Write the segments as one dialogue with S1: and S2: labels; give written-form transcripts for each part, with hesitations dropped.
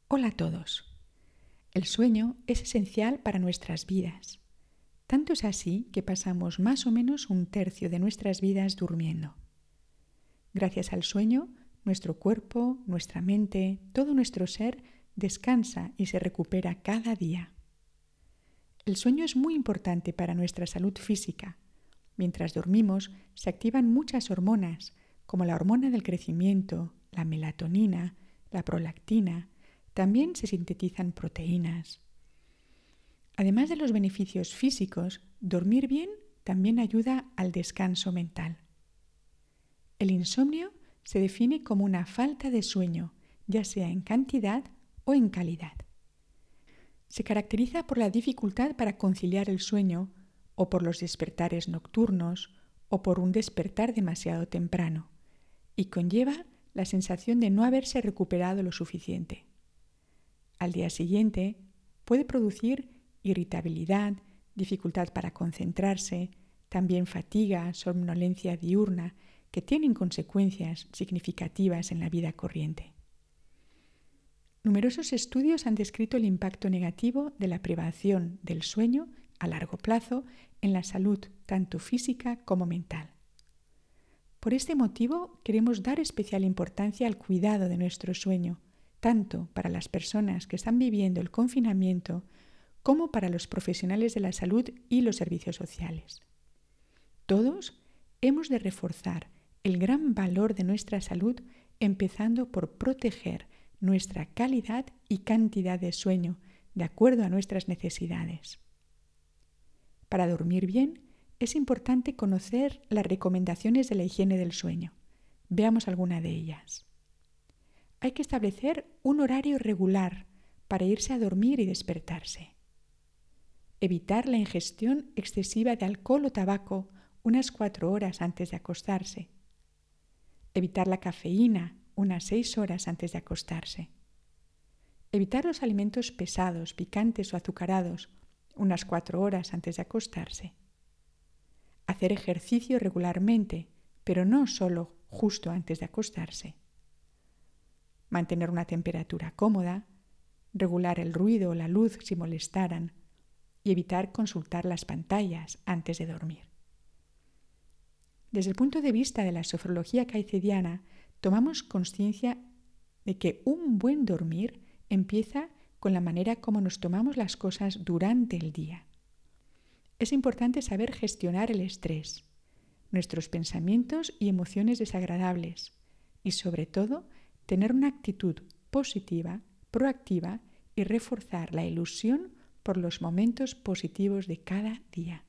S1: Hola a todos. El sueño es esencial para nuestras vidas. Tanto es así que pasamos más o menos un tercio de nuestras vidas durmiendo. Gracias al sueño, nuestro cuerpo, nuestra mente, todo nuestro ser descansa y se recupera cada día. El sueño es muy importante para nuestra salud física. Mientras dormimos, se activan muchas hormonas, como la hormona del crecimiento, la melatonina, la prolactina. También se sintetizan proteínas. Además de los beneficios físicos, dormir bien también ayuda al descanso mental. El insomnio se define como una falta de sueño, ya sea en cantidad o en calidad. Se caracteriza por la dificultad para conciliar el sueño, o por los despertares nocturnos, o por un despertar demasiado temprano, y conlleva la sensación de no haberse recuperado lo suficiente. Al día siguiente puede producir irritabilidad, dificultad para concentrarse, también fatiga, somnolencia diurna, que tienen consecuencias significativas en la vida corriente. Numerosos estudios han descrito el impacto negativo de la privación del sueño a largo plazo en la salud tanto física como mental. Por este motivo queremos dar especial importancia al cuidado de nuestro sueño, tanto para las personas que están viviendo el confinamiento como para los profesionales de la salud y los servicios sociales. Todos hemos de reforzar el gran valor de nuestra salud, empezando por proteger nuestra calidad y cantidad de sueño de acuerdo a nuestras necesidades. Para dormir bien es importante conocer las recomendaciones de la higiene del sueño. Veamos alguna de ellas. Hay que establecer un horario regular para irse a dormir y despertarse. Evitar la ingestión excesiva de alcohol o tabaco unas 4 horas antes de acostarse. Evitar la cafeína unas 6 horas antes de acostarse. Evitar los alimentos pesados, picantes o azucarados unas 4 horas antes de acostarse. Hacer ejercicio regularmente, pero no solo justo antes de acostarse. Mantener una temperatura cómoda, regular el ruido o la luz si molestaran y evitar consultar las pantallas antes de dormir. Desde el punto de vista de la sofrología caicediana, tomamos conciencia de que un buen dormir empieza con la manera como nos tomamos las cosas durante el día. Es importante saber gestionar el estrés, nuestros pensamientos y emociones desagradables y, sobre todo, tener una actitud positiva, proactiva y reforzar la ilusión por los momentos positivos de cada día.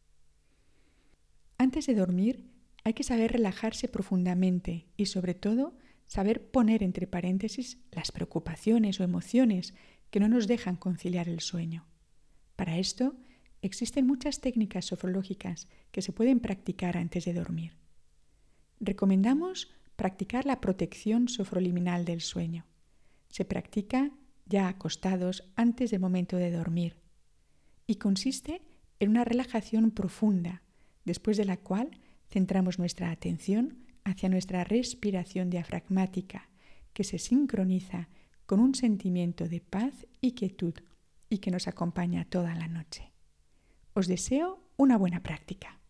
S1: Antes de dormir, hay que saber relajarse profundamente y, sobre todo, saber poner entre paréntesis las preocupaciones o emociones que no nos dejan conciliar el sueño. Para esto, existen muchas técnicas sofrológicas que se pueden practicar antes de dormir. Recomendamos practicar la protección sofroliminal del sueño. Se practica ya acostados antes del momento de dormir y consiste en una relajación profunda, después de la cual centramos nuestra atención hacia nuestra respiración diafragmática, que se sincroniza con un sentimiento de paz y quietud y que nos acompaña toda la noche. Os deseo una buena práctica.